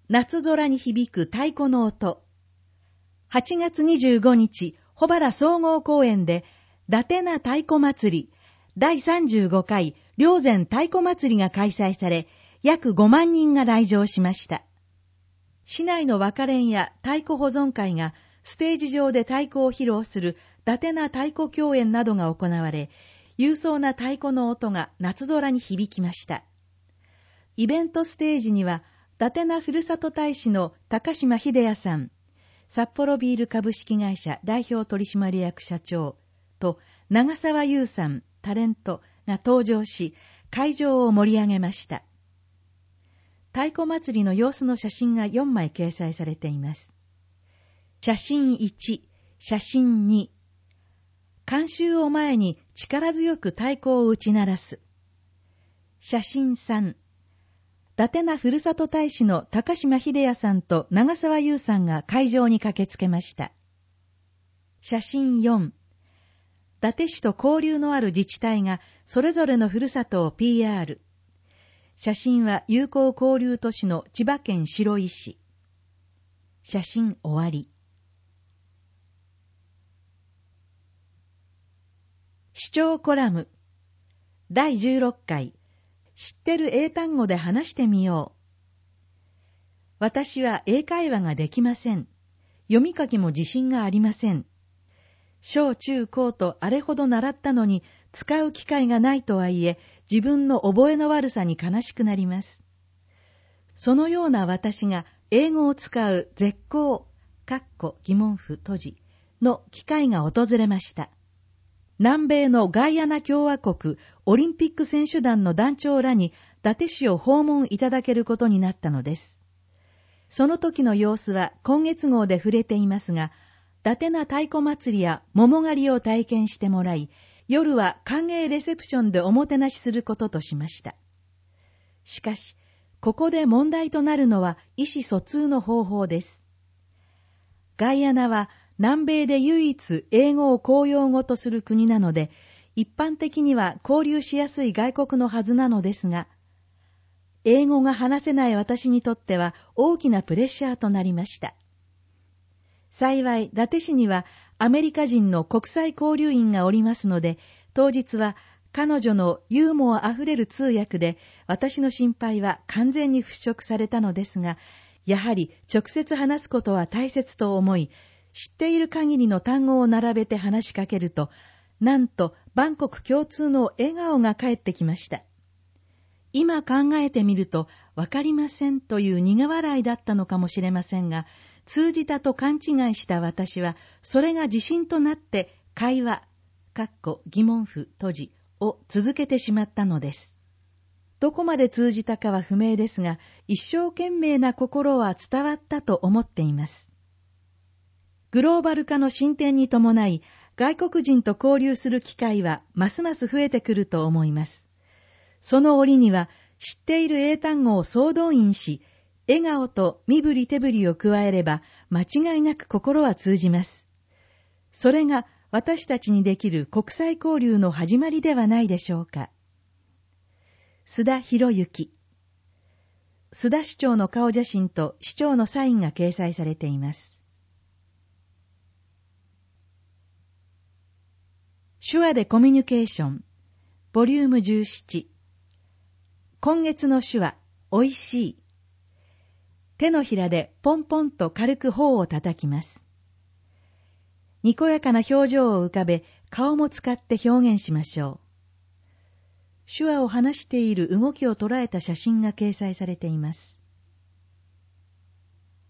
夏空に響く太鼓の音。8月25日、保原総合公園で、伊達な太鼓祭り、第35回霊山太鼓祭りが開催され、約5万人が来場しました。市内の和歌連や太鼓保存会が、ステージ上で太鼓を披露する伊達な太鼓競演などが行われ、勇壮な太鼓の音が夏空に響きました。イベントステージには、伊達なふるさと大使の高島秀也さん、札幌ビール株式会社代表取締役社長と長澤優さん、タレントが登場し、会場を盛り上げました。太鼓祭りの様子の写真が4枚掲載されています。写真1、写真2。観衆を前に力強く太鼓を打ち鳴らす。写真3。伊達なふるさと大使の高島秀也さんと長澤優さんが会場に駆けつけました。写真4。伊達市と交流のある自治体がそれぞれのふるさとを PR。写真は友好交流都市の千葉県白井市。写真終わり。視聴コラム第16回知ってる英単語で話してみよう。私は英会話ができません。読み書きも自信がありません。小中高とあれほど習ったのに使う機会がないとはいえ、自分の覚えの悪さに悲しくなります。そのような私が英語を使う絶好疑問符閉じの機会が訪れました。南米のガイアナ共和国オリンピック選手団の団長らに伊達市を訪問いただけることになったのです。その時の様子は今月号で触れていますが、伊達な太鼓祭りや桃狩りを体験してもらい、夜は歓迎レセプションでおもてなしすることとしました。しかし、ここで問題となるのは意思疎通の方法です。ガイアナは南米で唯一英語を公用語とする国なので、一般的には交流しやすい外国のはずなのですが、英語が話せない私にとっては大きなプレッシャーとなりました。幸い、伊達市にはアメリカ人の国際交流員がおりますので、当日は彼女のユーモアあふれる通訳で、私の心配は完全に払拭されたのですが、やはり直接話すことは大切と思い、知っている限りの単語を並べて話しかけると、なんと万国共通の笑顔が返ってきました。今考えてみると、わかりませんという苦笑いだったのかもしれませんが、通じたと勘違いした私は、それが自信となって会話疑問符閉じを続けてしまったのです。どこまで通じたかは不明ですが、一生懸命な心は伝わったと思っています。グローバル化の進展に伴い、外国人と交流する機会はますます増えてくると思います。その折には、知っている英単語を総動員し、笑顔と身振り手振りを加えれば、間違いなく心は通じます。それが私たちにできる国際交流の始まりではないでしょうか。須田博之。須田市長の顔写真と市長のサインが掲載されています。手話でコミュニケーション、ボリューム17。今月の手話、おいしい。手のひらでポンポンと軽く頬を叩きます。にこやかな表情を浮かべ、顔も使って表現しましょう。手話を話している動きを捉えた写真が掲載されています。